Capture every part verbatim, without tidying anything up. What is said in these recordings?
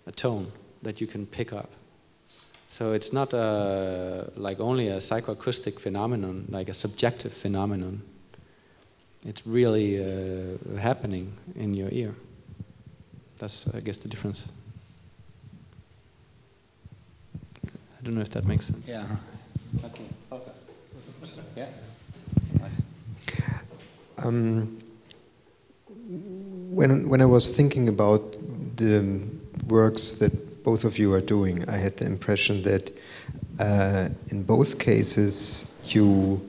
a tone that you can pick up. So it's not a, like only a psychoacoustic phenomenon, like a subjective phenomenon. It's really uh, happening in your ear. That's, I guess, the difference. I don't know if that makes sense. Yeah. Okay. Okay. Yeah. Um, when when I was thinking about the works that both of you are doing, I had the impression that uh, in both cases you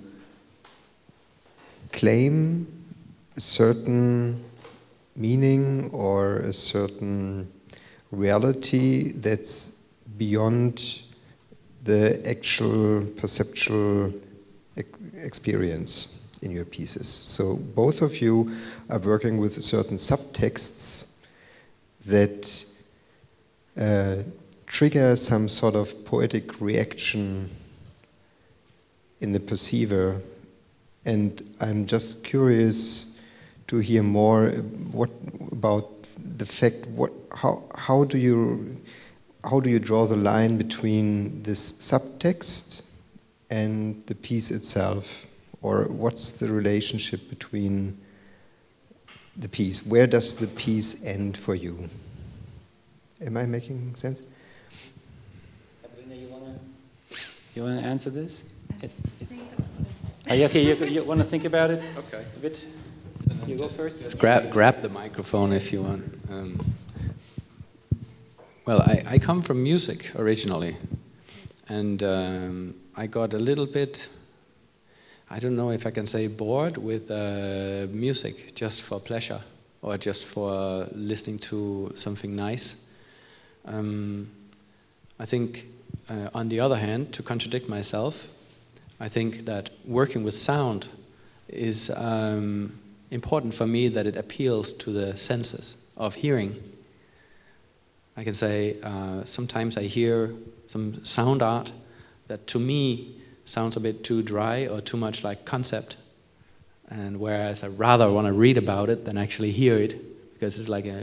claim a certain meaning or a certain reality that's beyond the actual perceptual ex experience in your pieces. So both of you are working with certain subtexts that uh, trigger some sort of poetic reaction in the perceiver, and I'm just curious to hear more what about the fact what how how do you how do you draw the line between this subtext and the piece itself, or what's the relationship between the piece? Where does the piece end for you? Am I making sense? Katarina, you wanna you wanna answer this? It, it, are you okay? You, you want to think about it? Okay. A bit. You go first. Just grab grab the microphone if you want. Um, well, I, I come from music originally, and um, I got a little bit, I don't know if I can say bored with uh, music just for pleasure or just for listening to something nice. Um, I think, uh, on the other hand, to contradict myself, I think that working with sound is um, important for me, that it appeals to the senses of hearing. I can say uh, sometimes I hear some sound art that to me sounds a bit too dry or too much like concept, and whereas I rather want to read about it than actually hear it, because it's like a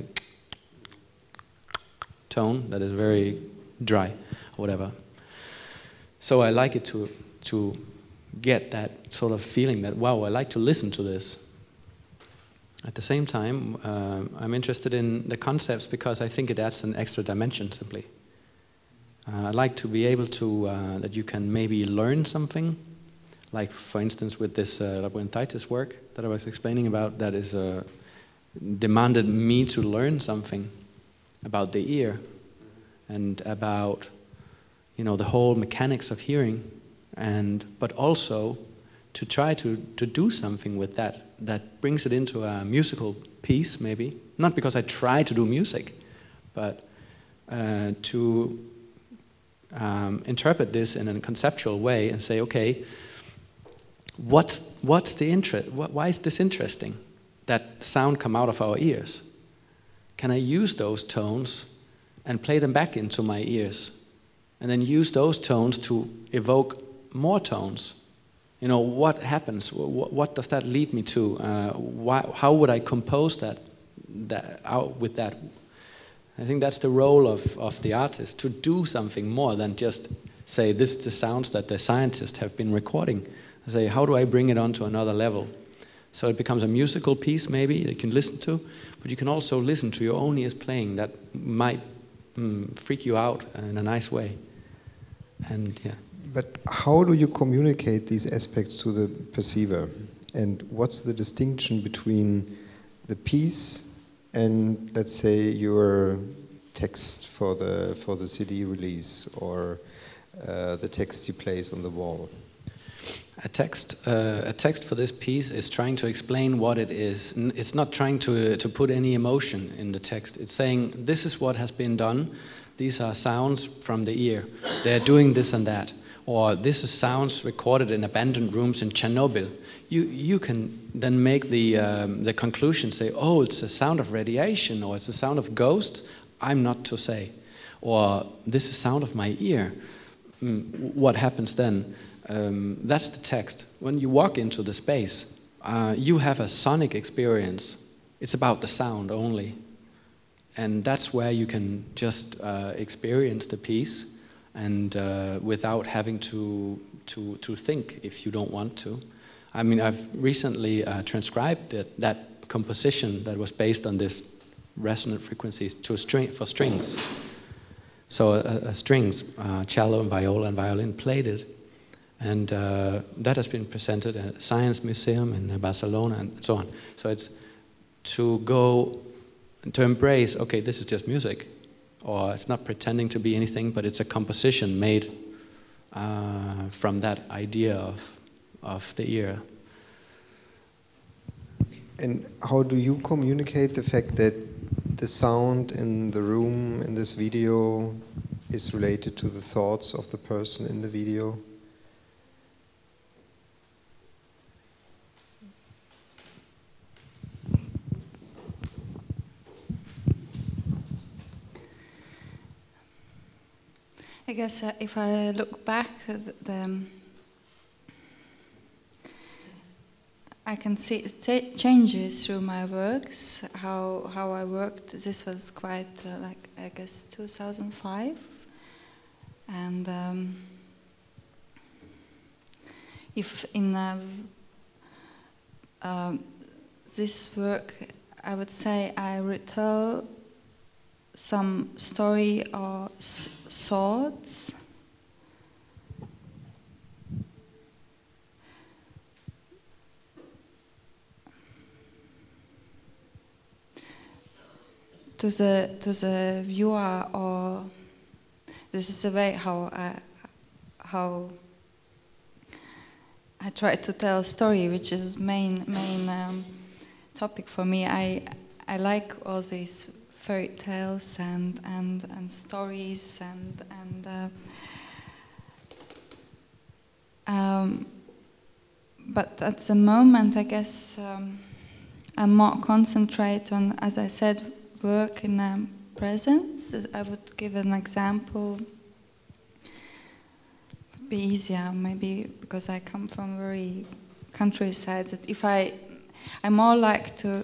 tone that is very dry or whatever. So I like it to to get that sort of feeling that, wow, I like to listen to this. At the same time, uh, I'm interested in the concepts because I think it adds an extra dimension, simply. Uh, I'd like to be able to, uh, that you can maybe learn something, like for instance with this uh, labyrinthitis work that I was explaining about, that is uh, demanded me to learn something about the ear and about, you know, the whole mechanics of hearing, and but also to try to, to do something with that, that brings it into a musical piece, maybe. Not because I try to do music, but uh, to um, interpret this in a conceptual way and say, okay, what's, what's the interest? What, why is this interesting, that sound come out of our ears? Can I use those tones and play them back into my ears? And then use those tones to evoke more tones? You know, what happens? What, what does that lead me to? Uh, why, how would I compose that, that out with that? I think that's the role of, of the artist, to do something more than just say, this is the sounds that the scientists have been recording. Say, how do I bring it onto another level? So it becomes a musical piece, maybe, that you can listen to, but you can also listen to your own ears playing. That might mm, freak you out in a nice way. And yeah. But how do you communicate these aspects to the perceiver? And what's the distinction between the piece and, let's say, your text for the for the C D release, or uh, the text you place on the wall? A text, uh, a text for this piece is trying to explain what it is. It's not trying to to put any emotion in the text. It's saying, this is what has been done. These are sounds from the ear. They're doing this and that. Or this is sounds recorded in abandoned rooms in Chernobyl. You you can then make the um, the conclusion, say, oh, it's a sound of radiation, or it's a sound of ghosts. I'm not to say. Or this is sound of my ear. Mm, what happens then? Um, that's the text. When you walk into the space, uh, you have a sonic experience. It's about the sound only. and that's where you can just uh, experience the piece, and uh, without having to to to think if you don't want to. I mean, I've recently uh, transcribed it, that composition that was based on this resonant frequencies to a string for strings. So uh, uh, strings, uh, cello and viola and violin played it, and uh, that has been presented at a Science Museum in Barcelona and so on. So it's to go, to embrace, okay, this is just music, or it's not pretending to be anything, but it's a composition made uh, from that idea of, of the ear. And how do you communicate the fact that the sound in the room in this video is related to the thoughts of the person in the video? I guess uh, if I look back, uh, the, um, I can see it changes through my works. How how I worked. This was quite uh, like I guess two thousand five, and um, if in uh, um, this work, I would say I retell some story or s thoughts. To the to the viewer, or this is the way how I how I try to tell a story, which is main main um, topic for me. I I like all these fairy tales and and and stories and and uh, um, but at the moment, I guess um, I'm more concentrate on, as I said, work in um, presence. I would give an example. It'd be easier, maybe because I come from very countryside. That if I, I more like to.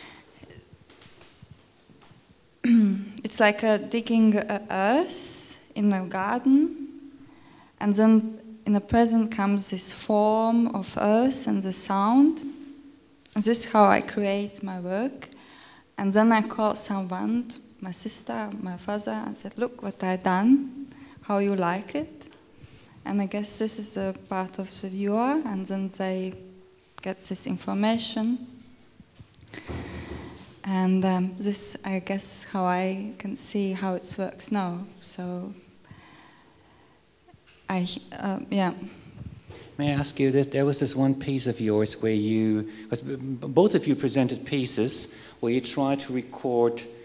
It's like a digging a earth in a garden, and then in the present comes this form of earth and the sound. And this is how I create my work. And then I call someone, my sister, my father, and said, "Look what I done. How you like it?" And I guess this is the part of the viewer, and then they get this information. And um, this, I guess, how I can see how it works now. So, I, uh, yeah. May I ask you, that there was this one piece of yours where you, because both of you presented pieces where you tried to record